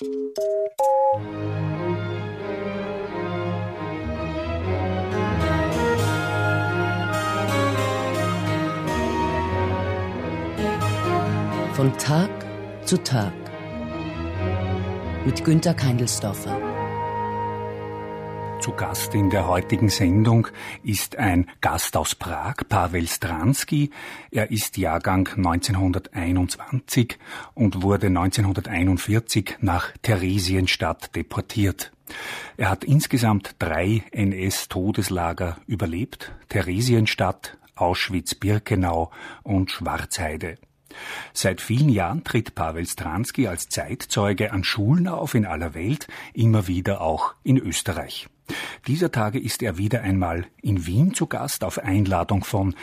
Von Tag zu Tag mit Günter Keindelsdorfer. Zu Gast in der heutigen Sendung ist ein Gast aus Prag, Paweł Stransky. Er ist Jahrgang 1921 und wurde 1941 nach Theresienstadt deportiert. Er hat insgesamt 3 NS-Todeslager überlebt: Theresienstadt, Auschwitz-Birkenau und Schwarzheide. Seit vielen Jahren tritt Paweł Stransky als Zeitzeuge an Schulen auf in aller Welt, immer wieder auch in Österreich. Dieser Tage ist er wieder einmal in Wien zu Gast auf Einladung von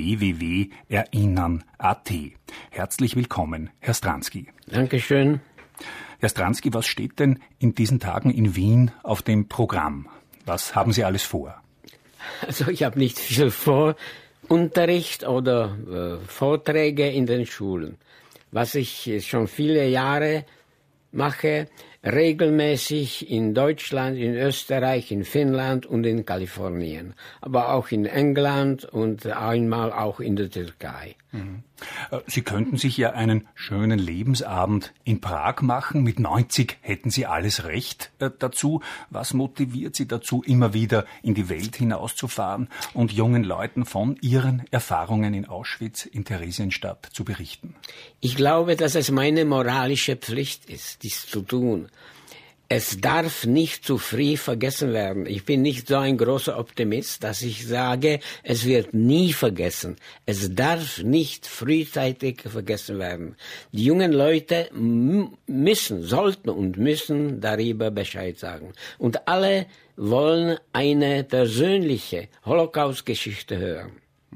www.erinnern.at. Herzlich willkommen, Herr Stransky. Dankeschön. Herr Stransky, was steht denn in diesen Tagen in Wien auf dem Programm? Was haben Sie alles vor? Also ich habe nicht viel vor. Unterricht oder Vorträge in den Schulen. Was ich schon viele Jahre mache, regelmäßig in Deutschland, in Österreich, in Finnland und in Kalifornien. Aber auch in England und einmal auch in der Türkei. Sie könnten sich ja einen schönen Lebensabend in Prag machen. Mit 90 hätten Sie alles Recht dazu. Was motiviert Sie dazu, immer wieder in die Welt hinauszufahren und jungen Leuten von Ihren Erfahrungen in Auschwitz, in Theresienstadt zu berichten? Ich glaube, dass es meine moralische Pflicht ist, dies zu tun. Es darf nicht zu früh vergessen werden. Ich bin nicht so ein großer Optimist, dass ich sage, es wird nie vergessen. Es darf nicht frühzeitig vergessen werden. Die jungen Leute sollten und müssen darüber Bescheid sagen. Und alle wollen eine persönliche Holocaust-Geschichte hören.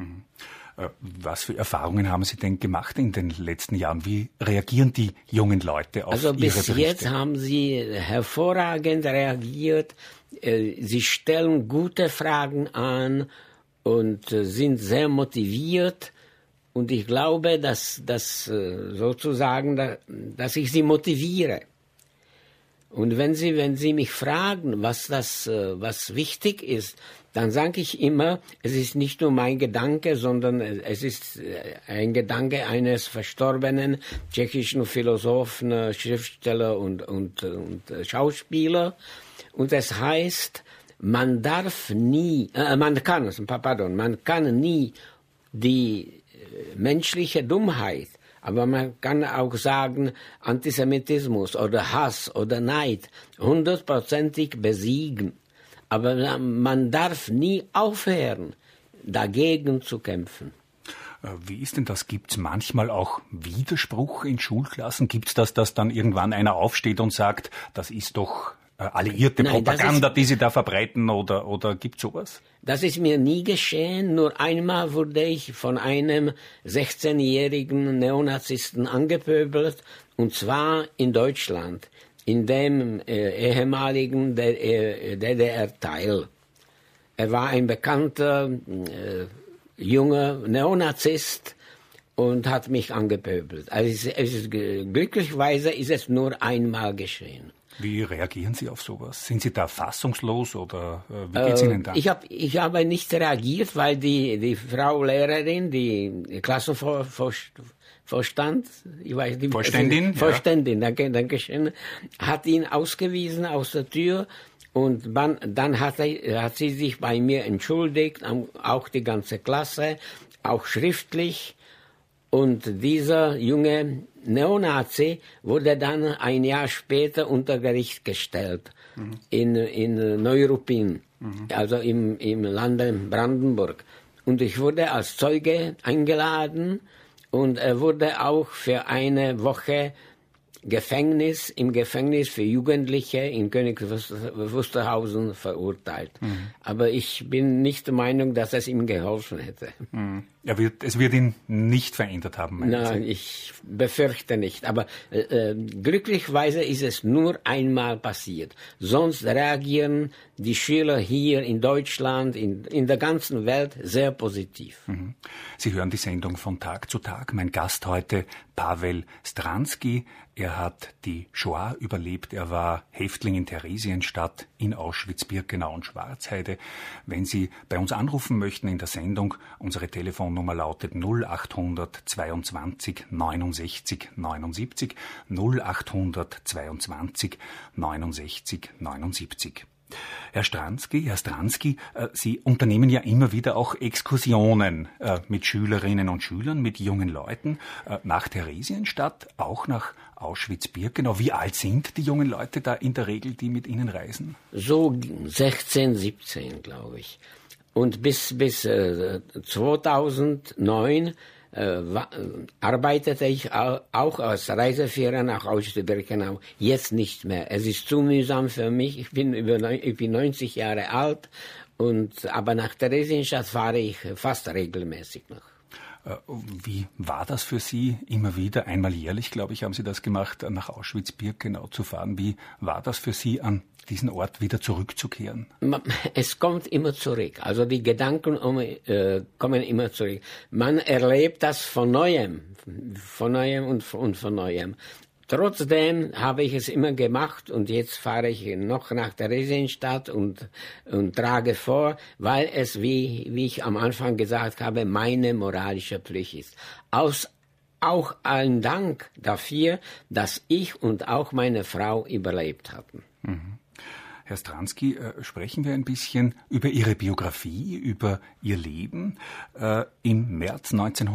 Was für Erfahrungen haben Sie denn gemacht in den letzten Jahren? Wie reagieren die jungen Leute auf Ihre Berichte? Also bis jetzt haben sie hervorragend reagiert. Sie stellen gute Fragen an und sind sehr motiviert. Und ich glaube, dass ich sie motiviere. Und wenn sie mich fragen, was wichtig ist, dann sage ich immer, es ist nicht nur mein Gedanke, sondern es ist ein Gedanke eines verstorbenen tschechischen Philosophen, Schriftsteller und Schauspieler. Und es heißt, man kann nie die menschliche Dummheit, aber man kann auch sagen, Antisemitismus oder Hass oder Neid 100%ig besiegen. Aber man darf nie aufhören, dagegen zu kämpfen. Wie ist denn das? Gibt es manchmal auch Widerspruch in Schulklassen? Gibt es das, dass dann irgendwann einer aufsteht und sagt, das ist doch alliierte Propaganda, die Sie da verbreiten, oder gibt es sowas? Das ist mir nie geschehen. Nur einmal wurde ich von einem 16-jährigen Neonazisten angepöbelt, und zwar in Deutschland, in dem ehemaligen DDR-Teil. Er war ein bekannter junger Neonazist und hat mich angepöbelt. Also glücklicherweise ist es nur einmal geschehen. Wie reagieren Sie auf sowas? Sind Sie da fassungslos oder wie geht's Ihnen da? Ich habe nicht reagiert, weil die Frau Lehrerin, die Klassenvorstand, ich weiß nicht, Vorständin, ja. Danke schön, hat ihn ausgewiesen aus der Tür, und dann hat sie sich bei mir entschuldigt, auch die ganze Klasse, auch schriftlich. Und dieser junge Neonazi wurde dann ein Jahr später unter Gericht gestellt, in Neuruppin, also im Lande Brandenburg. Und ich wurde als Zeuge eingeladen, und er wurde auch für eine Woche im Gefängnis für Jugendliche in König Wusterhausen verurteilt. Aber ich bin nicht der Meinung, dass es ihm geholfen hätte. Es wird ihn nicht verändert haben, meinen Nein, ich befürchte nicht. Aber glücklicherweise ist es nur einmal passiert. Sonst reagieren die Schüler hier in Deutschland, in der ganzen Welt sehr positiv. Mhm. Sie hören die Sendung von Tag zu Tag. Mein Gast heute, Paweł Stransky. Er hat die Shoah überlebt. Er war Häftling in Theresienstadt, in Auschwitz-Birkenau und Schwarzheide. Wenn Sie bei uns anrufen möchten in der Sendung, unsere Telefonnummer lautet 0800 22 69 79, 0800 22 69 79. Herr Stransky, Sie unternehmen ja immer wieder auch Exkursionen mit Schülerinnen und Schülern, mit jungen Leuten nach Theresienstadt, auch nach Auschwitz-Birkenau. Wie alt sind die jungen Leute da in der Regel, die mit Ihnen reisen? So 16, 17, glaube ich. Und bis 2009 arbeitete ich auch als Reiseführer nach Auschwitz-Birkenau. Jetzt nicht mehr. Es ist zu mühsam für mich. Ich bin 90 Jahre alt, aber nach Theresienstadt fahre ich fast regelmäßig noch. Wie war das für Sie, immer wieder, einmal jährlich, glaube ich, haben Sie das gemacht, nach Auschwitz-Birkenau zu fahren? Wie war das für Sie, an diesen Ort wieder zurückzukehren? Es kommt immer zurück. Also die Gedanken kommen immer zurück. Man erlebt das von Neuem und von Neuem. Trotzdem habe ich es immer gemacht und jetzt fahre ich noch nach Theresienstadt und trage vor, weil es, wie ich am Anfang gesagt habe, meine moralische Pflicht ist. Auch ein Dank dafür, dass ich und auch meine Frau überlebt hatten. Mhm. Herr Stransky, sprechen wir ein bisschen über Ihre Biografie, über Ihr Leben. Im März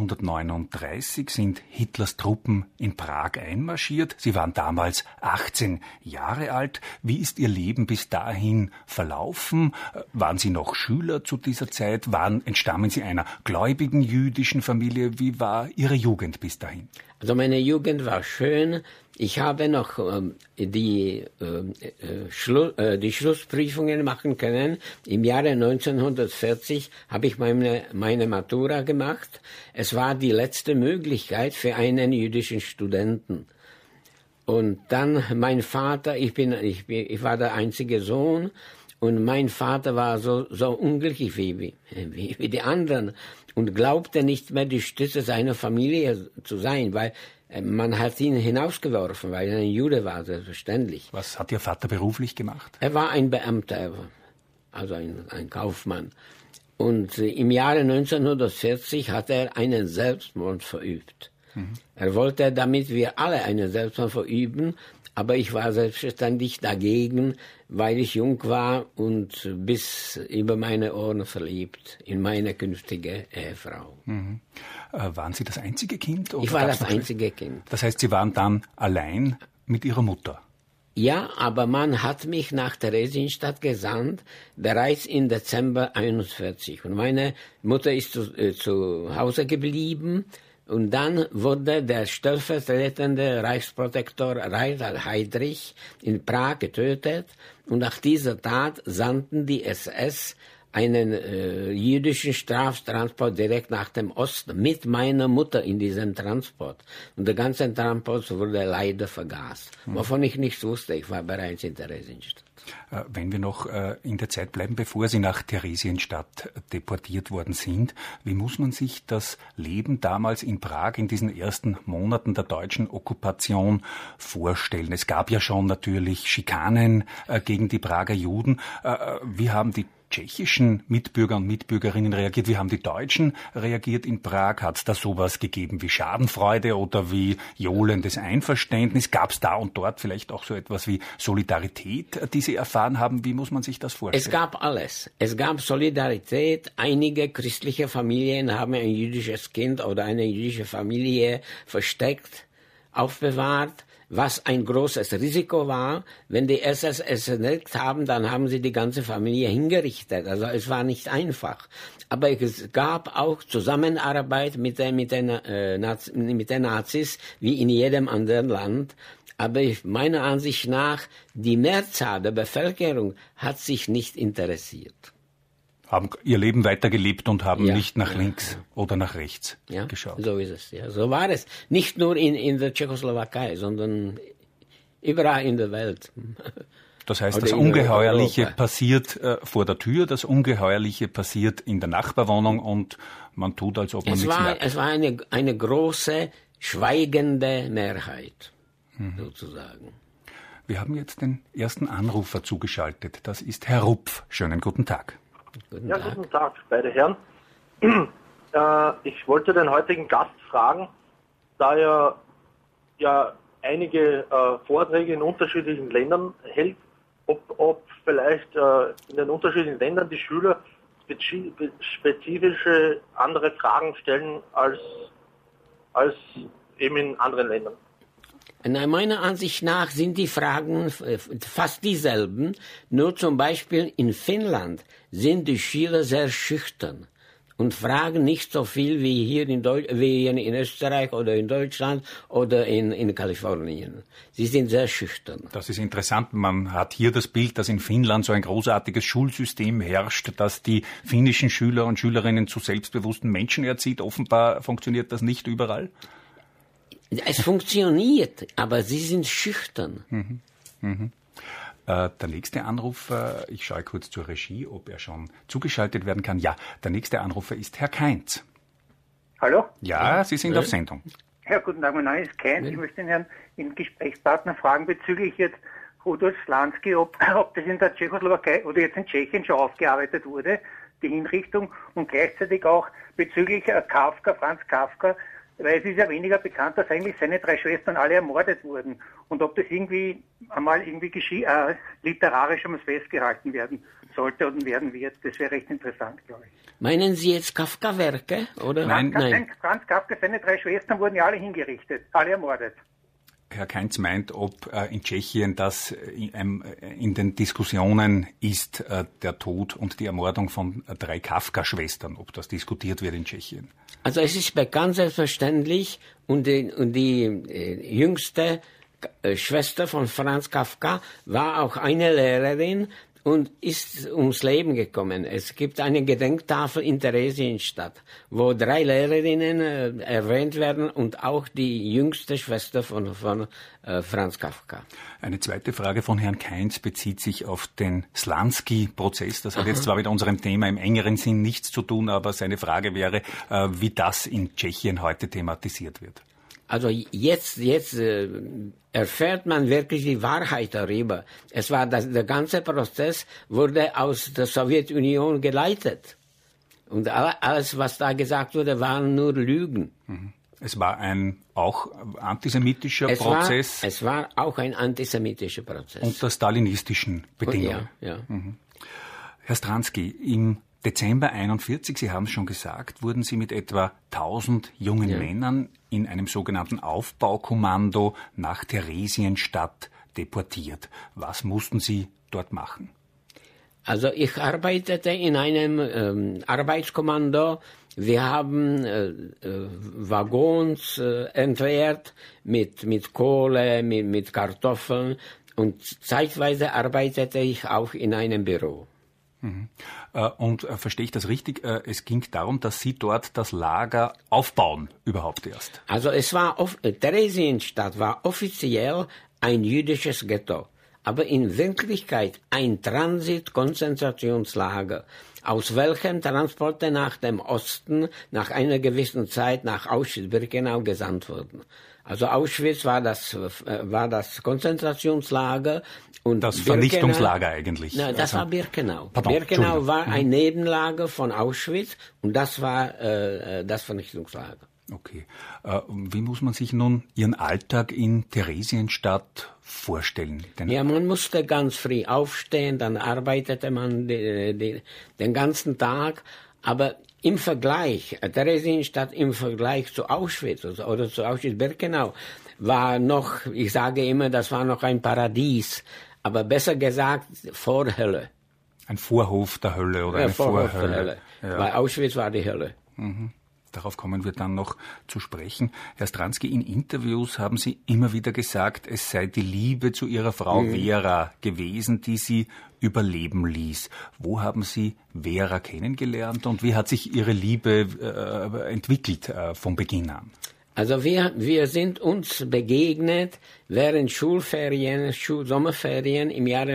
1939 sind Hitlers Truppen in Prag einmarschiert. Sie waren damals 18 Jahre alt. Wie ist Ihr Leben bis dahin verlaufen? Waren Sie noch Schüler zu dieser Zeit? Entstammen Sie einer gläubigen jüdischen Familie? Wie war Ihre Jugend bis dahin? Also meine Jugend war schön. Ich habe noch die Schlussprüfungen machen können. Im Jahre 1940 habe ich meine Matura gemacht. Es war die letzte Möglichkeit für einen jüdischen Studenten. Und dann mein Vater, ich war der einzige Sohn, und mein Vater war so unglücklich wie die anderen und glaubte nicht mehr, die Stütze seiner Familie zu sein, weil man hat ihn hinausgeworfen, weil er ein Jude war, selbstverständlich. Was hat Ihr Vater beruflich gemacht? Er war ein Beamter, also ein Kaufmann. Und im Jahre 1940 hat er einen Selbstmord verübt. Mhm. Er wollte, damit wir alle einen Selbstmord verüben, aber ich war selbstverständlich dagegen, weil ich jung war und bis über meine Ohren verliebt in meine künftige Ehefrau. Mhm. Waren Sie das einzige Kind? Oder ich war das einzige Kind. Das heißt, Sie waren dann allein mit Ihrer Mutter? Ja, aber man hat mich nach Theresienstadt gesandt, bereits im Dezember 1941. Und meine Mutter ist zu Hause geblieben. Und dann wurde der stellvertretende Reichsprotektor Reinhard Heydrich in Prag getötet. Und nach dieser Tat sandten die SS einen jüdischen Straftransport direkt nach dem Osten mit meiner Mutter in diesem Transport. Und der ganze Transport wurde leider vergast. Wovon ich nichts wusste, ich war bereits in Theresienstadt. Wenn wir noch in der Zeit bleiben, bevor Sie nach Theresienstadt deportiert worden sind, wie muss man sich das Leben damals in Prag in diesen ersten Monaten der deutschen Okkupation vorstellen? Es gab ja schon natürlich Schikanen gegen die Prager Juden. Wie haben die tschechischen Mitbürger und Mitbürgerinnen reagiert? Wie haben die Deutschen reagiert in Prag? Hat es da sowas gegeben wie Schadenfreude oder wie johlendes Einverständnis? Gab es da und dort vielleicht auch so etwas wie Solidarität, die Sie erfahren haben? Wie muss man sich das vorstellen? Es gab alles. Es gab Solidarität. Einige christliche Familien haben ein jüdisches Kind oder eine jüdische Familie versteckt, aufbewahrt. Was ein großes Risiko war, wenn die SS es entdeckt haben, dann haben sie die ganze Familie hingerichtet. Also es war nicht einfach. Aber es gab auch Zusammenarbeit mit den Nazis, wie in jedem anderen Land. Aber meiner Ansicht nach, die Mehrzahl der Bevölkerung hat sich nicht interessiert. Haben ihr Leben weitergelebt und haben nicht nach links oder nach rechts geschaut. So ist es. Ja. So war es. Nicht nur in der Tschechoslowakei, sondern überall in der Welt. Das heißt, das Ungeheuerliche passiert vor der Tür, das Ungeheuerliche passiert in der Nachbarwohnung und man tut, als ob man nichts merkt. Es war eine große, schweigende Mehrheit, sozusagen. Wir haben jetzt den ersten Anrufer zugeschaltet. Das ist Herr Rupf. Schönen guten Tag. Guten Tag, beide Herren. Ich wollte den heutigen Gast fragen, da er ja einige Vorträge in unterschiedlichen Ländern hält, ob vielleicht in den unterschiedlichen Ländern die Schüler spezifische andere Fragen stellen als eben in anderen Ländern. Meiner Ansicht nach sind die Fragen fast dieselben, nur zum Beispiel in Finnland sind die Schüler sehr schüchtern und fragen nicht so viel wie hier in Österreich oder in Deutschland oder in Kalifornien. Sie sind sehr schüchtern. Das ist interessant. Man hat hier das Bild, dass in Finnland so ein großartiges Schulsystem herrscht, das die finnischen Schüler und Schülerinnen zu selbstbewussten Menschen erzieht. Offenbar funktioniert das nicht überall. Es funktioniert, aber sie sind schüchtern. Der nächste Anrufer, ich schaue kurz zur Regie, ob er schon zugeschaltet werden kann. Ja, der nächste Anrufer ist Herr Kainz. Hallo? Ja, Sie sind auf Sendung. Ja, guten Tag, mein Name ist Kainz. Ich möchte den Herrn, den Gesprächspartner fragen bezüglich jetzt Rudolf Slansky, ob das in der Tschechoslowakei oder jetzt in Tschechien schon aufgearbeitet wurde, die Hinrichtung, und gleichzeitig auch bezüglich Kafka, Franz Kafka, weil es ist ja weniger bekannt, dass eigentlich seine 3 Schwestern alle ermordet wurden. Und ob das irgendwie einmal literarisch einmal festgehalten werden sollte und werden wird, das wäre recht interessant, glaube ich. Meinen Sie jetzt Kafka-Werke? Oder? Nein. Franz Kafka, seine 3 Schwestern wurden ja alle hingerichtet, alle ermordet. Herr Kainz meint, ob in Tschechien das in den Diskussionen ist, der Tod und die Ermordung von 3 Kafka-Schwestern, ob das diskutiert wird in Tschechien. Also es ist bekannt, selbstverständlich, und die jüngste Schwester von Franz Kafka war auch eine Lehrerin und ist ums Leben gekommen. Es gibt eine Gedenktafel in Theresienstadt, wo 3 Lehrerinnen erwähnt werden und auch die jüngste Schwester von Franz Kafka. Eine zweite Frage von Herrn Kainz bezieht sich auf den Slansky-Prozess. Das hat jetzt zwar mit unserem Thema im engeren Sinn nichts zu tun, aber seine Frage wäre, wie das in Tschechien heute thematisiert wird. Also jetzt erfährt man wirklich die Wahrheit darüber. Der ganze Prozess wurde aus der Sowjetunion geleitet. Und alles, was da gesagt wurde, waren nur Lügen. Es war ein auch antisemitischer Prozess. Es war auch ein antisemitischer Prozess. Unter stalinistischen Bedingungen. Ja. Herr Stransky, im Dezember 1941, Sie haben es schon gesagt, wurden Sie mit etwa 1000 jungen Männern in einem sogenannten Aufbaukommando nach Theresienstadt deportiert. Was mussten Sie dort machen? Also ich arbeitete in einem Arbeitskommando. Wir haben Waggons entleert mit Kohle, mit Kartoffeln, und zeitweise arbeitete ich auch in einem Büro. Und verstehe ich das richtig? Es ging darum, dass Sie dort das Lager aufbauen, überhaupt erst. Also Theresienstadt war offiziell ein jüdisches Ghetto, aber in Wirklichkeit ein Transit-Konzentrationslager, aus welchem Transporte nach dem Osten nach einer gewissen Zeit nach Auschwitz-Birkenau gesandt wurden. Also Auschwitz war das Konzentrationslager und das Vernichtungslager eigentlich. Nein, das war Birkenau. Birkenau war ein Nebenlager von Auschwitz und das war das Vernichtungslager. Okay. Wie muss man sich nun Ihren Alltag in Theresienstadt vorstellen? Ja, man musste ganz früh aufstehen, dann arbeitete man den ganzen Tag, aber im Vergleich, Theresienstadt im Vergleich zu Auschwitz oder zu Auschwitz-Birkenau war noch, ich sage immer, das war noch ein Paradies, aber besser gesagt Vorhölle. Ein Vorhof der Hölle oder eine Vorhof Vorhölle. Der Hölle. Ja. Weil Auschwitz war die Hölle. Darauf kommen wir dann noch zu sprechen. Herr Stransky, in Interviews haben Sie immer wieder gesagt, es sei die Liebe zu Ihrer Frau Vera gewesen, die Sie überleben ließ. Wo haben Sie Vera kennengelernt und wie hat sich Ihre Liebe entwickelt von Beginn an? Also wir sind uns begegnet während Sommerferien im Jahre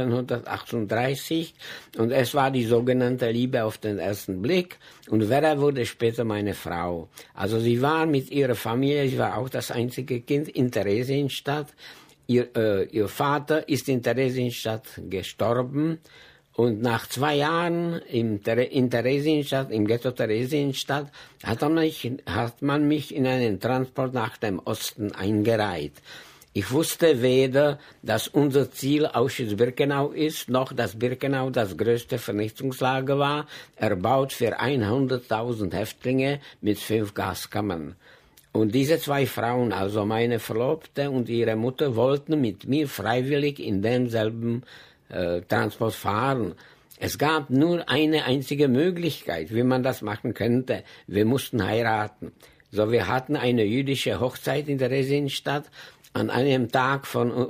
1938 und es war die sogenannte Liebe auf den ersten Blick und Vera wurde später meine Frau. Also sie war mit ihrer Familie, sie war auch das einzige Kind in Theresienstadt. Ihr Vater ist in Theresienstadt gestorben. Und nach 2 Jahren in Theresienstadt, im Ghetto Theresienstadt, hat man mich in einen Transport nach dem Osten eingereiht. Ich wusste weder, dass unser Ziel Auschwitz-Birkenau ist, noch dass Birkenau das größte Vernichtungslager war, erbaut für 100.000 Häftlinge mit 5 Gaskammern. Und diese 2 Frauen, also meine Verlobte und ihre Mutter, wollten mit mir freiwillig in demselben Transport fahren. Es gab nur eine einzige Möglichkeit, wie man das machen könnte. Wir mussten heiraten. So, wir hatten eine jüdische Hochzeit in der Theresienstadt an einem Tag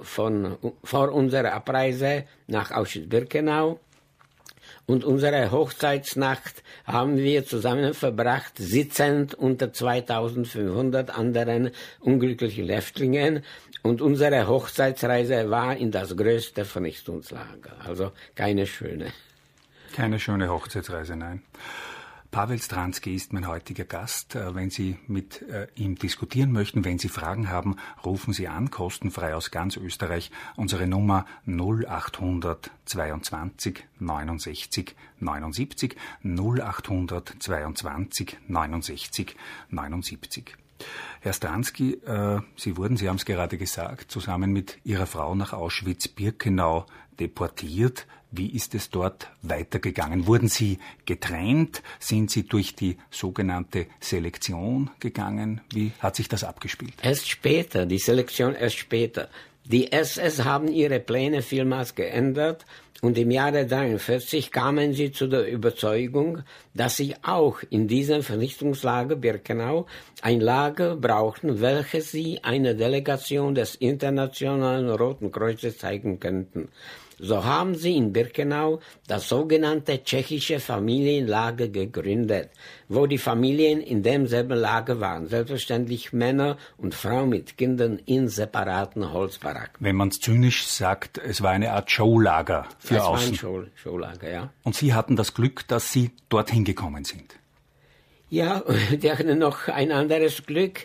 vor unserer Abreise nach Auschwitz-Birkenau. Und unsere Hochzeitsnacht haben wir zusammen verbracht, sitzend unter 2500 anderen unglücklichen Häftlingen. Und unsere Hochzeitsreise war in das größte Vernichtungslager. Also keine schöne. Keine schöne Hochzeitsreise, nein. Pavel Stransky ist mein heutiger Gast. Wenn Sie mit ihm diskutieren möchten, wenn Sie Fragen haben, rufen Sie an, kostenfrei aus ganz Österreich. Unsere Nummer 0800 22 69 79 0800 22 69 79. Herr Stransky, Sie haben es gerade gesagt, zusammen mit Ihrer Frau nach Auschwitz-Birkenau deportiert. Wie ist es dort weitergegangen? Wurden Sie getrennt? Sind Sie durch die sogenannte Selektion gegangen? Wie hat sich das abgespielt? Erst später, die Selektion erst später. Die SS haben ihre Pläne vielmals geändert und im Jahre 1943 kamen sie zu der Überzeugung, dass sie auch in diesem Vernichtungslager Birkenau ein Lager brauchten, welches sie einer Delegation des Internationalen Roten Kreuzes zeigen könnten. So haben sie in Birkenau das sogenannte tschechische Familienlager gegründet, wo die Familien in demselben Lager waren. Selbstverständlich Männer und Frauen mit Kindern in separaten Holzbaracken. Wenn man es zynisch sagt, es war eine Art Showlager für außen. Es war ein Showlager, ja. Und Sie hatten das Glück, dass Sie dorthin gekommen sind. Ja, wir hatten noch ein anderes Glück.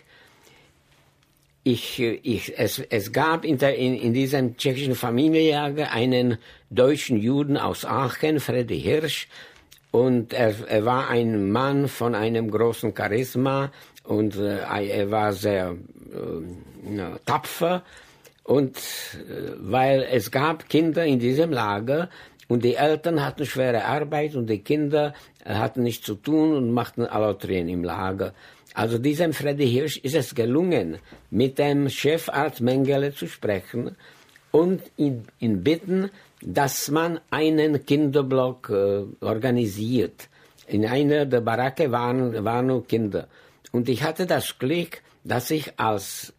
Es gab in diesem tschechischen Familienlager einen deutschen Juden aus Aachen, Freddy Hirsch, und er war ein Mann von einem großen Charisma und er war sehr tapfer. Und weil es gab Kinder in diesem Lager und die Eltern hatten schwere Arbeit und die Kinder hatten nichts zu tun und machten Allotrien im Lager. Also diesem Freddy Hirsch ist es gelungen, mit dem Chefarzt Mengele zu sprechen und ihn bitten, dass man einen Kinderblock organisiert. In einer der Baracke waren nur Kinder. Und ich hatte das Glück, dass ich als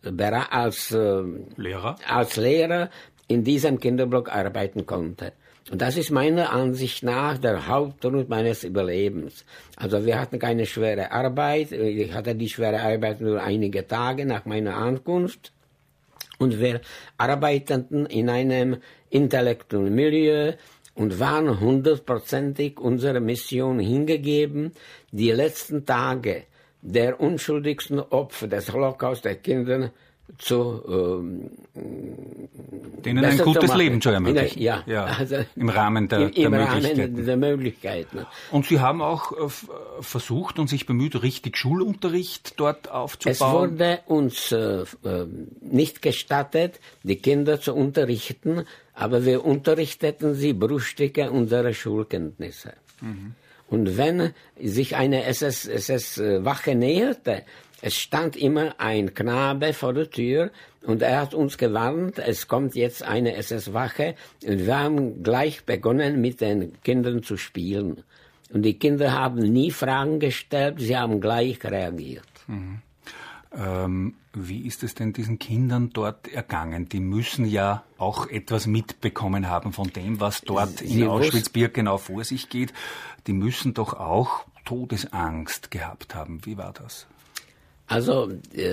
Lehrer in diesem Kinderblock arbeiten konnte. Und das ist meiner Ansicht nach der Hauptgrund meines Überlebens. Also wir hatten keine schwere Arbeit. Ich hatte die schwere Arbeit nur einige Tage nach meiner Ankunft. Und wir arbeiteten in einem intellektuellen Milieu und waren 100% unserer Mission hingegeben, die letzten Tage der unschuldigsten Opfer des Holocaust der Kinder denen ein gutes Leben zu ermöglichen. Ja, also im Rahmen der Möglichkeiten. Und Sie haben auch versucht und sich bemüht, richtig Schulunterricht dort aufzubauen? Es wurde uns nicht gestattet, die Kinder zu unterrichten, aber wir unterrichteten sie Bruchstücke unserer Schulkenntnisse. Mhm. Und wenn sich eine SS-Wache näherte, es stand immer ein Knabe vor der Tür und er hat uns gewarnt, es kommt jetzt eine SS-Wache und wir haben gleich begonnen, mit den Kindern zu spielen. Und die Kinder haben nie Fragen gestellt, sie haben gleich reagiert. Mhm. Wie ist es denn diesen Kindern dort ergangen? Die müssen ja auch etwas mitbekommen haben von dem, was dort in Auschwitz-Birkenau vor sich geht. Die müssen doch auch Todesangst gehabt haben. Wie war das? Also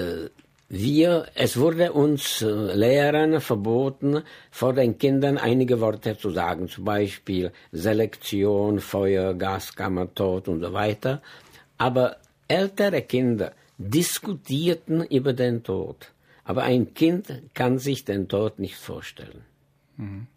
es wurde uns Lehrern verboten, vor den Kindern einige Worte zu sagen, zum Beispiel Selektion, Feuer, Gaskammer, Tod und so weiter. Aber ältere Kinder diskutierten über den Tod. Aber ein Kind kann sich den Tod nicht vorstellen. Mhm.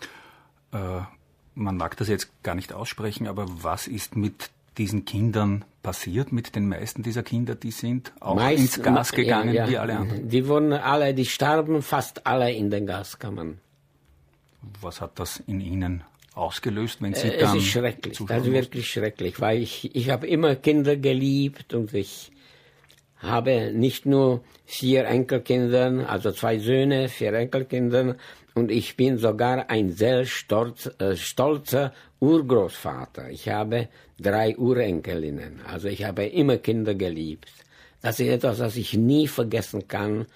Man mag das jetzt gar nicht aussprechen, aber was ist mit diesen Kindern passiert, mit den meisten dieser Kinder? Die sind auch ins Gas gegangen, wie alle anderen. Die starben fast alle in den Gaskammern. Was hat das in Ihnen ausgelöst, wenn Sie dann... Es ist schrecklich, das ist wirklich schrecklich, weil ich habe immer Kinder geliebt und ich habe nicht nur 4 Enkelkinder, also 2 Söhne, 4 Enkelkinder, und ich bin sogar ein sehr stolzer Urgroßvater. Ich habe 3 Urenkelinnen, also ich habe immer Kinder geliebt. Das ist etwas, das ich nie vergessen kann.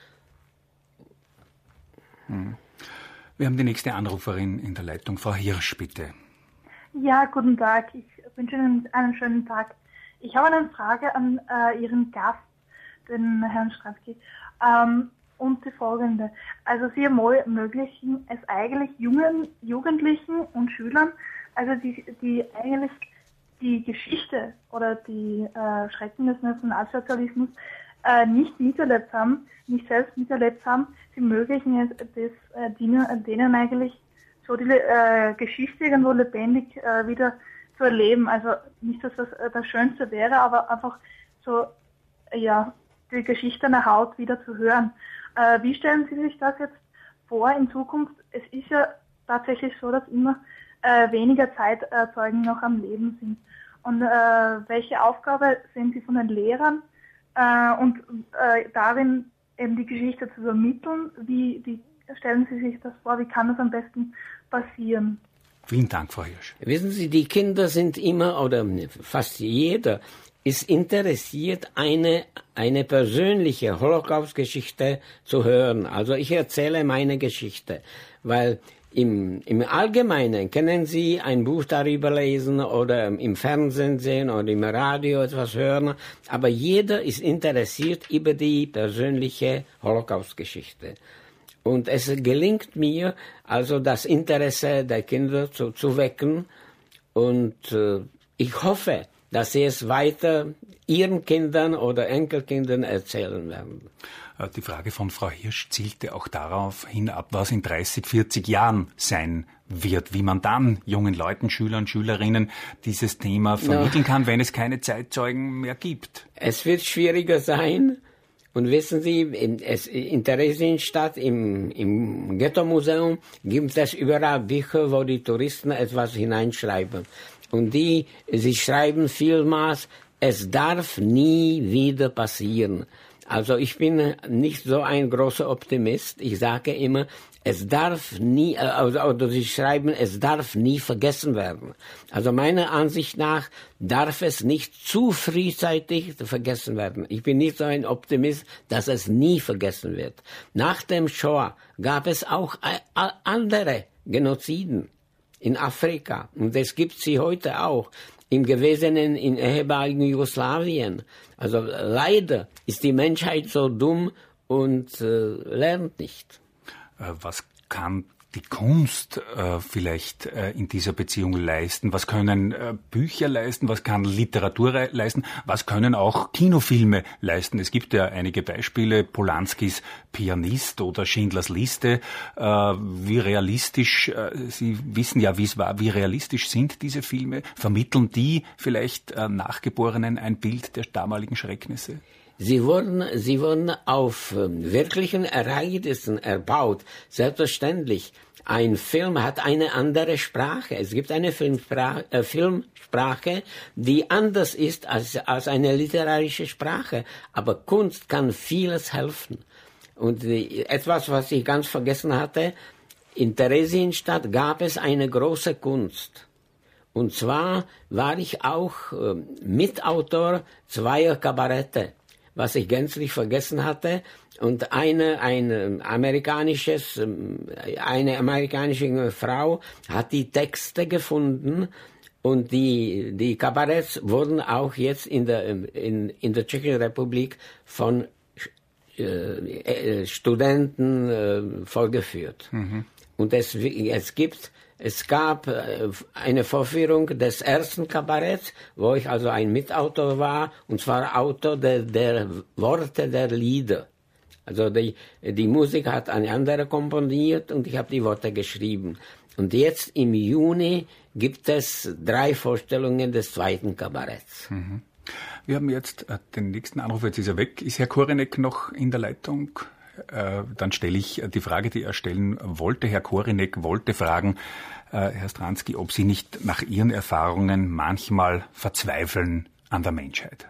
Wir haben die nächste Anruferin in der Leitung. Frau Hirsch, bitte. Ja, guten Tag. Ich wünsche Ihnen einen schönen Tag. Ich habe eine Frage an Ihren Gast, den Herrn Stransky, und die folgende. Also Sie ermöglichen es eigentlich Jugendlichen und Schülern, also die eigentlich die Geschichte oder die Schrecken des Nationalsozialismus nicht miterlebt haben, nicht selbst miterlebt haben. Sie ermöglichen es denen eigentlich so die Geschichte irgendwo lebendig wieder zu erleben. Also nicht, dass das Schönste wäre, aber einfach so, ja, die Geschichte an der Haut wieder zu hören. Wie stellen Sie sich das jetzt vor in Zukunft? Es ist ja tatsächlich so, dass immer weniger Zeitzeugen noch am Leben sind. Und welche Aufgabe sehen Sie von den Lehrern darin, eben die Geschichte zu übermitteln? Wie stellen Sie sich das vor? Wie kann das am besten passieren? Vielen Dank, Frau Hirsch. Wissen Sie, die Kinder sind immer, oder fast jeder, ist interessiert, eine persönliche Holocaust-Geschichte zu hören. Also ich erzähle meine Geschichte, weil im Allgemeinen können Sie ein Buch darüber lesen oder im Fernsehen sehen oder im Radio etwas hören, aber jeder ist interessiert über die persönliche Holocaust-Geschichte. Und es gelingt mir, also das Interesse der Kinder zu wecken, und ich hoffe, dass sie es weiter ihren Kindern oder Enkelkindern erzählen werden. Die Frage von Frau Hirsch zielte auch darauf hin ab, was in 30, 40 Jahren sein wird, wie man dann jungen Leuten, Schülern, Schülerinnen dieses Thema vermitteln kann, wenn es keine Zeitzeugen mehr gibt. Es wird schwieriger sein. Und wissen Sie, in Theresienstadt, im Ghetto-Museum, gibt es überall Bücher, wo die Touristen etwas hineinschreiben. Und sie schreiben vielmals, es darf nie wieder passieren. Also ich bin nicht so ein großer Optimist. Ich sage immer, es darf nie, oder sie schreiben, es darf nie vergessen werden. Also meiner Ansicht nach darf es nicht zu frühzeitig vergessen werden. Ich bin nicht so ein Optimist, dass es nie vergessen wird. Nach dem Shoah gab es auch andere Genoziden in Afrika. Und es gibt sie heute auch im Gewesenen in ehemaligen Jugoslawien. Also leider ist die Menschheit so dumm und lernt nicht. Was kann die Kunst vielleicht in dieser Beziehung leisten? Was können Bücher leisten? Was kann Literatur leisten? Was können auch Kinofilme leisten? Es gibt ja einige Beispiele, Polanskis Pianist oder Schindlers Liste. Wie realistisch, Sie wissen ja, wie es war, wie realistisch sind diese Filme? Vermitteln die vielleicht Nachgeborenen ein Bild der damaligen Schrecknisse? Sie wurden auf wirklichen Ereignissen erbaut. Selbstverständlich. Ein Film hat eine andere Sprache. Es gibt eine Filmsprache, die anders ist als eine literarische Sprache. Aber Kunst kann vieles helfen. Und etwas, was ich ganz vergessen hatte, in Theresienstadt gab es eine große Kunst. Und zwar war ich auch Mitautor zweier Kabarette, was ich gänzlich vergessen hatte. Und eine amerikanische Frau hat die Texte gefunden. Und die Kabaretts wurden auch jetzt in der Tschechischen Republik von Studenten vorgeführt. Mhm. Und es gab eine Vorführung des ersten Kabaretts, wo ich also ein Mitautor war, und zwar Autor der Worte der Lieder. Also die Musik hat ein anderer komponiert und ich habe die Worte geschrieben. Und jetzt im Juni gibt es 3 Vorstellungen des zweiten Kabaretts. Mhm. Wir haben jetzt den nächsten Anruf, jetzt ist er weg. Ist Herr Korinek noch in der Leitung? Dann stelle ich die Frage, die er stellen wollte. Herr Korinek wollte fragen, Herr Stransky, ob Sie nicht nach Ihren Erfahrungen manchmal verzweifeln an der Menschheit.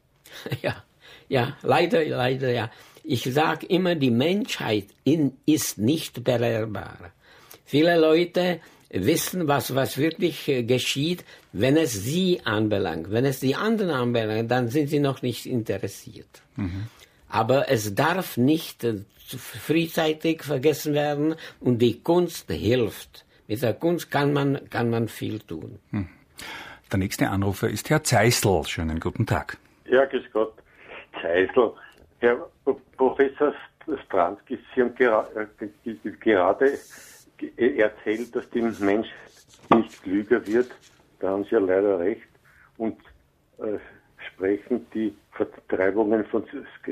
Ja, leider, ja. Ich sage immer, die Menschheit ist nicht belehrbar. Viele Leute wissen, was wirklich geschieht, wenn es sie anbelangt. Wenn es die anderen anbelangt, dann sind sie noch nicht interessiert. Mhm. Aber es darf nicht frühzeitig vergessen werden und die Kunst hilft. Mit der Kunst kann man viel tun. Mhm. Der nächste Anrufer ist Herr Zeisel. Schönen guten Tag. Ja, grüß Gott. Zeisel. Herr Professor Stransky, Sie haben gerade erzählt, dass die Mensch nicht klüger wird. Da haben Sie ja leider recht. Und sprechen die Vertreibungen von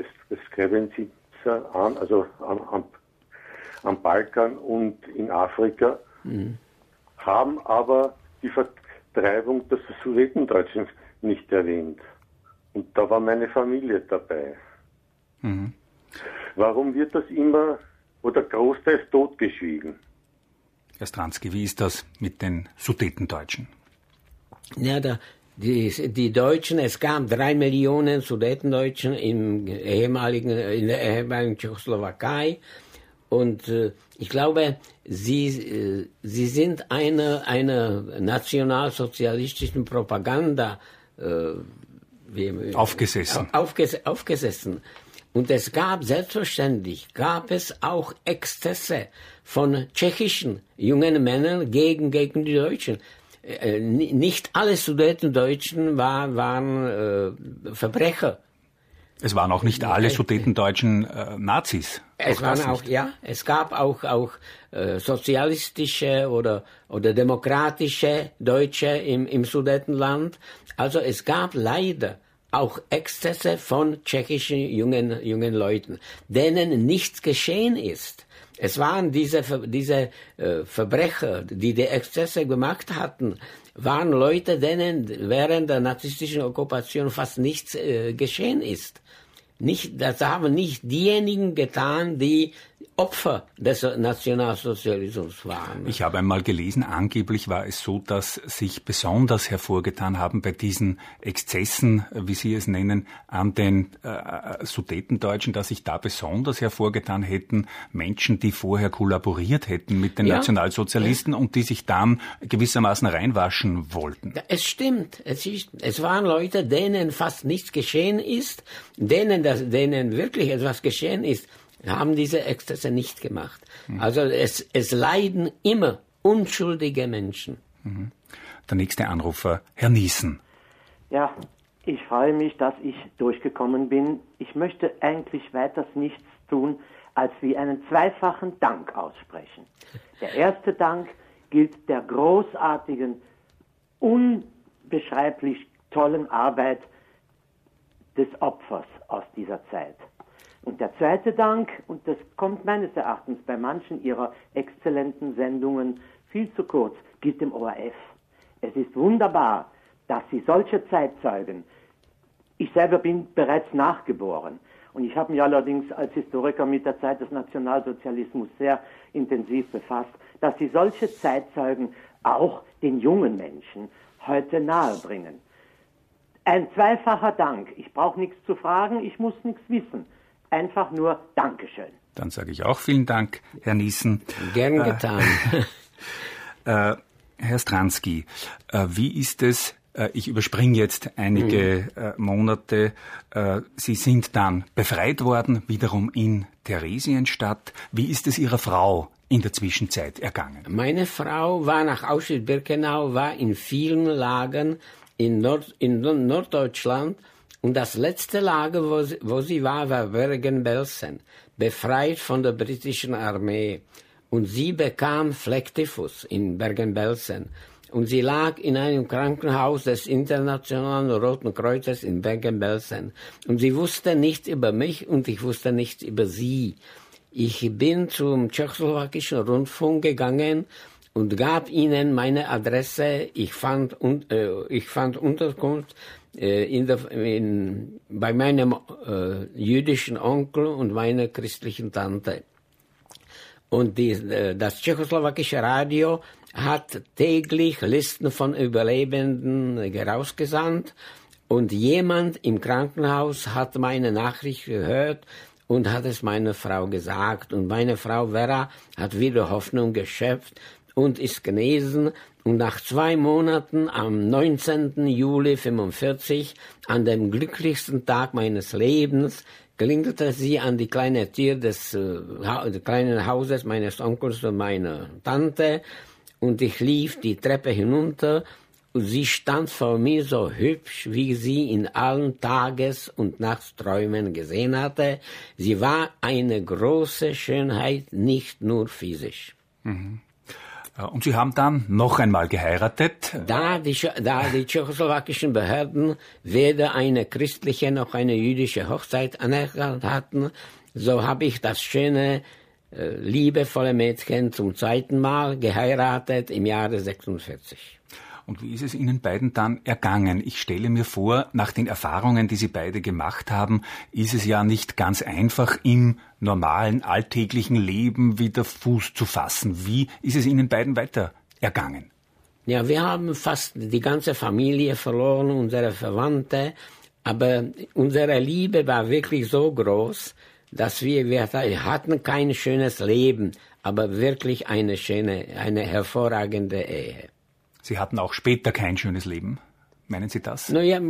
Srebrenica an, also am Balkan und in Afrika, haben aber die Vertreibung der Sudetendeutschen nicht erwähnt. Und da war meine Familie dabei. Mhm. Warum wird das immer oder großteils totgeschwiegen? Herr Stransky, wie ist das mit den Sudetendeutschen? Ja, die Deutschen, es gab 3 Millionen Sudetendeutschen in der ehemaligen Tschechoslowakei. Und ich glaube, sie sind einer nationalsozialistischen Propaganda aufgesessen. Und es gab auch Exzesse von tschechischen jungen Männern gegen die Deutschen. Nicht alle Sudetendeutschen waren Verbrecher. Es waren auch nicht alle Sudetendeutschen Nazis. Es gab auch sozialistische oder demokratische Deutsche im Sudetenland. Also es gab leider auch Exzesse von tschechischen jungen Leuten, denen nichts geschehen ist. Es waren diese Verbrecher, die Exzesse gemacht hatten, waren Leute, denen während der narzisstischen Okkupation fast nichts geschehen ist. Das haben nicht diejenigen getan, die Opfer des Nationalsozialismus waren. Ich habe einmal gelesen, angeblich war es so, dass sich besonders hervorgetan haben bei diesen Exzessen, wie Sie es nennen, an den Sudetendeutschen, dass sich da besonders hervorgetan hätten Menschen, die vorher kollaboriert hätten mit den Nationalsozialisten und die sich dann gewissermaßen reinwaschen wollten. Es stimmt. Es waren Leute, denen fast nichts geschehen ist, denen wirklich etwas geschehen ist, haben diese Exzesse nicht gemacht. Also es leiden immer unschuldige Menschen. Der nächste Anrufer, Herr Niesen. Ja, ich freue mich, dass ich durchgekommen bin. Ich möchte eigentlich weiters nichts tun, als wie einen zweifachen Dank aussprechen. Der erste Dank gilt der großartigen, unbeschreiblich tollen Arbeit des Opfers aus dieser Zeit. Und der zweite Dank, und das kommt meines Erachtens bei manchen Ihrer exzellenten Sendungen viel zu kurz, gilt dem ORF. Es ist wunderbar, dass Sie solche Zeitzeugen, ich selber bin bereits nachgeboren, und ich habe mich allerdings als Historiker mit der Zeit des Nationalsozialismus sehr intensiv befasst, dass Sie solche Zeitzeugen auch den jungen Menschen heute nahebringen. Ein zweifacher Dank. Ich brauche nichts zu fragen, ich muss nichts wissen. Einfach nur Dankeschön. Dann sage ich auch vielen Dank, Herr Niesen. Gern getan. Herr Stransky, wie ist es, ich überspringe jetzt einige Monate, Sie sind dann befreit worden, wiederum in Theresienstadt. Wie ist es Ihrer Frau in der Zwischenzeit ergangen? Meine Frau war nach Auschwitz-Birkenau, war in vielen Lagern in Norddeutschland, und das letzte Lager, wo sie war Bergen-Belsen, befreit von der britischen Armee. Und sie bekam Flecktyphus in Bergen-Belsen. Und sie lag in einem Krankenhaus des Internationalen Roten Kreuzes in Bergen-Belsen. Und sie wusste nichts über mich und ich wusste nichts über sie. Ich bin zum tschechoslowakischen Rundfunk gegangen und gab ihnen meine Adresse. Ich fand Unterkunft bei meinem jüdischen Onkel und meiner christlichen Tante. Und das tschechoslowakische Radio hat täglich Listen von Überlebenden herausgesandt. Und jemand im Krankenhaus hat meine Nachricht gehört und hat es meiner Frau gesagt. Und meine Frau Vera hat wieder Hoffnung geschöpft und ist genesen. Und nach 2 Monaten, am 19. Juli 1945, an dem glücklichsten Tag meines Lebens, klingelte sie an die kleine Tür des kleinen Hauses meines Onkels und meiner Tante. Und ich lief die Treppe hinunter und sie stand vor mir so hübsch, wie sie in allen Tages- und Nachtsträumen gesehen hatte. Sie war eine große Schönheit, nicht nur physisch. Mhm. Und Sie haben dann noch einmal geheiratet? Da die tschechoslowakischen Behörden weder eine christliche noch eine jüdische Hochzeit anerkannt hatten, so habe ich das schöne, liebevolle Mädchen zum 2. Mal geheiratet im Jahre 1946. Und wie ist es Ihnen beiden dann ergangen? Ich stelle mir vor, nach den Erfahrungen, die Sie beide gemacht haben, ist es ja nicht ganz einfach, im normalen, alltäglichen Leben wieder Fuß zu fassen. Wie ist es Ihnen beiden weiter ergangen? Ja, wir haben fast die ganze Familie verloren, unsere Verwandte, aber unsere Liebe war wirklich so groß, dass wir hatten kein schönes Leben, aber wirklich eine hervorragende Ehe. Sie hatten auch später kein schönes Leben. Meinen Sie das? Ja,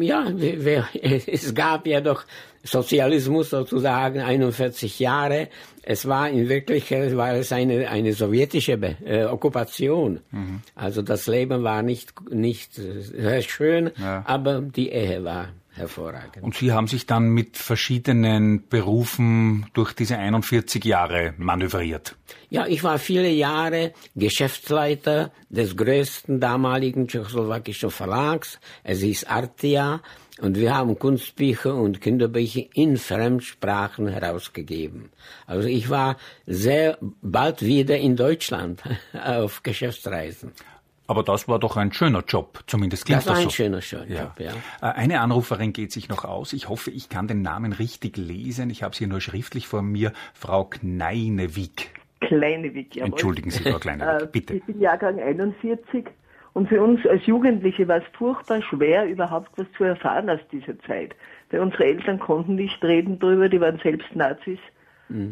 es gab ja doch Sozialismus sozusagen, 41 Jahre. Es war in Wirklichkeit eine sowjetische Okkupation. Mhm. Also das Leben war nicht sehr schön, ja. Aber die Ehe war hervorragend. Und Sie haben sich dann mit verschiedenen Berufen durch diese 41 Jahre manövriert? Ja, ich war viele Jahre Geschäftsleiter des größten damaligen tschechoslowakischen Verlags. Es hieß Artia. Und wir haben Kunstbücher und Kinderbücher in Fremdsprachen herausgegeben. Also ich war sehr bald wieder in Deutschland auf Geschäftsreisen. Aber das war doch ein schöner Job, zumindest klingt das so. Das war ein schöner Job, ja. Eine Anruferin geht sich noch aus. Ich hoffe, ich kann den Namen richtig lesen. Ich habe sie nur schriftlich vor mir. Frau Kneinewig. Kleinewig, ja. Entschuldigen Sie, Frau Kleinewig, bitte. Ich bin Jahrgang 41 und für uns als Jugendliche war es furchtbar schwer, überhaupt was zu erfahren aus dieser Zeit. Weil unsere Eltern konnten nicht reden drüber, die waren selbst Nazis. Mhm.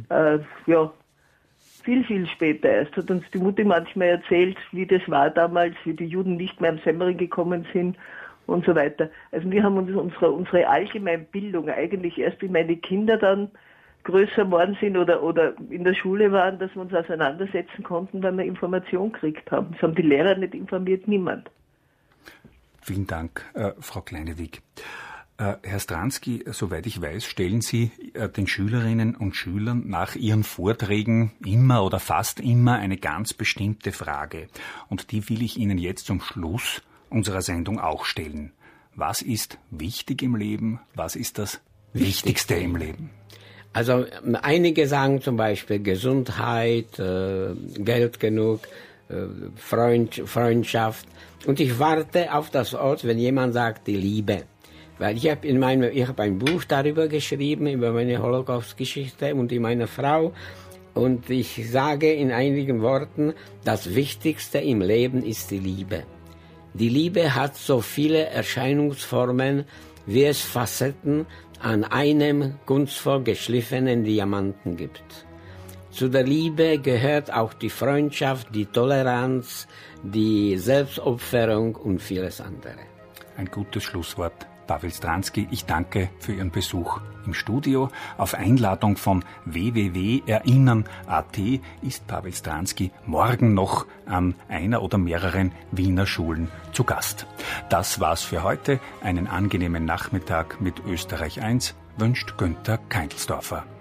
Viel später erst hat uns die Mutti manchmal erzählt, wie das war damals, wie die Juden nicht mehr am Semmering gekommen sind und so weiter. Also wir haben uns unsere Allgemeinbildung eigentlich erst, wie meine Kinder dann größer geworden sind oder in der Schule waren, dass wir uns auseinandersetzen konnten, weil wir Information gekriegt haben. Das haben die Lehrer nicht informiert, niemand. Vielen Dank, Frau Kleinewig. Herr Stransky, soweit ich weiß, stellen Sie den Schülerinnen und Schülern nach Ihren Vorträgen immer oder fast immer eine ganz bestimmte Frage. Und die will ich Ihnen jetzt zum Schluss unserer Sendung auch stellen. Was ist wichtig im Leben? Was ist das Wichtigste im Leben? Also einige sagen zum Beispiel Gesundheit, Geld genug, Freundschaft. Und ich warte auf das Ort, wenn jemand sagt, die Liebe. Weil ich habe ein Buch darüber geschrieben, über meine Holocaust-Geschichte und die meiner Frau. Und ich sage in einigen Worten, das Wichtigste im Leben ist die Liebe. Die Liebe hat so viele Erscheinungsformen, wie es Facetten an einem kunstvoll geschliffenen Diamanten gibt. Zu der Liebe gehört auch die Freundschaft, die Toleranz, die Selbstopferung und vieles andere. Ein gutes Schlusswort. Paweł Stransky, ich danke für Ihren Besuch im Studio. Auf Einladung von www.erinnern.at ist Paweł Stransky morgen noch an einer oder mehreren Wiener Schulen zu Gast. Das war's für heute. Einen angenehmen Nachmittag mit Österreich 1 wünscht Günther Keintelsdorfer.